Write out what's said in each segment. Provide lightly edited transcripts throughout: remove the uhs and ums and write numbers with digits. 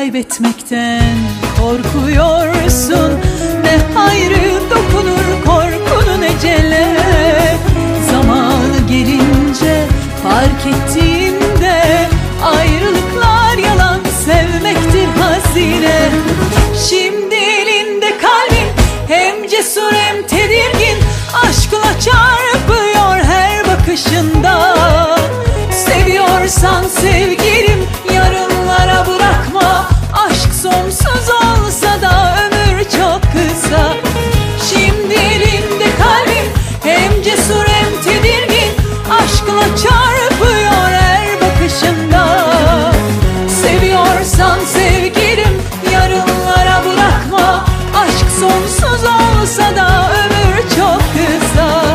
kaybetmekten korkuyorsun. Ne hayrı dokunur korkunun ecele. Zamanı gelince fark ettiğimde ayrılıklar yalan, sevmektir hazine. Şimdi elinde kalbim, hem cesur hem tedirgin, aşkla çarpıyor her bakışında. Seviyorsan sevgilim, yarınlara bırakma. Aşk sonsuz olsa da ömür çok kısa. Şimdi elinde kalbim, hem cesur hem tedirgin, aşkla çarpıyor her bakışında. Seviyorsan sevgilim, yarınlara bırakma. Aşk sonsuz olsa da ömür çok kısa.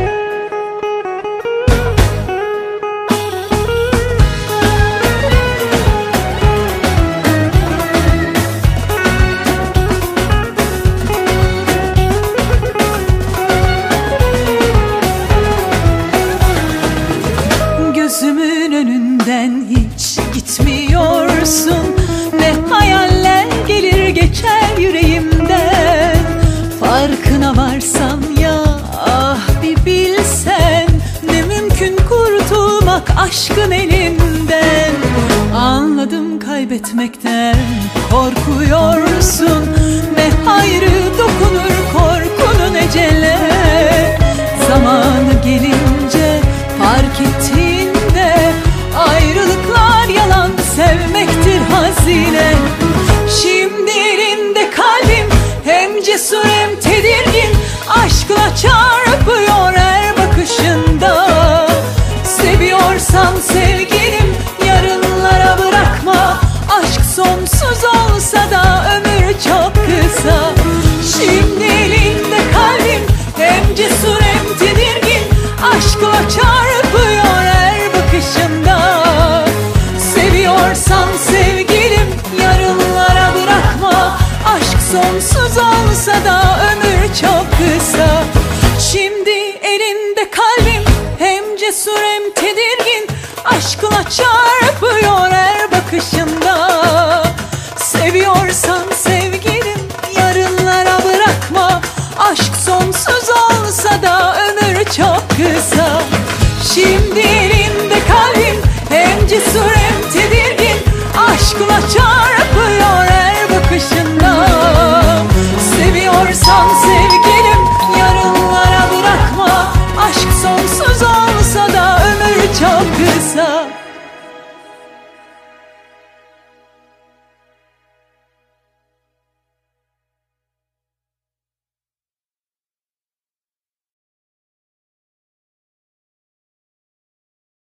Gözümün önünden hiç gitmiyorsun. Ne hayaller gelir geçer yüreğimden. Farkına varsan ya, ah bir bilsen, ne mümkün kurtulmak aşkın elinden. Anladım, kaybetmekten korkuyorsun. Ne hayrı dokunur korkunun ecele. Zamanı gelince fark ettiğinde ayrılıklar yalan, sevmektir hazine. Şimdi elinde kalbim, hem cesur hem tedirgin, aşkla çarpıyor her bakışında. Seviyorsan sevgilim, yarınlara bırakma. Aşk sonsuz olsa da ömür çok kısa. Şimdi elinde kalbim, hem cesur hem tedirgin, aşkla çarpıyor her bakışında. Seviyorsan sevgilim, yarınlara bırakma. Aşk sonsuz olsa da ömür çok kısa. Şimdi elinde kalbim, hem cesur hem tedirgin, aşkla çarpıyor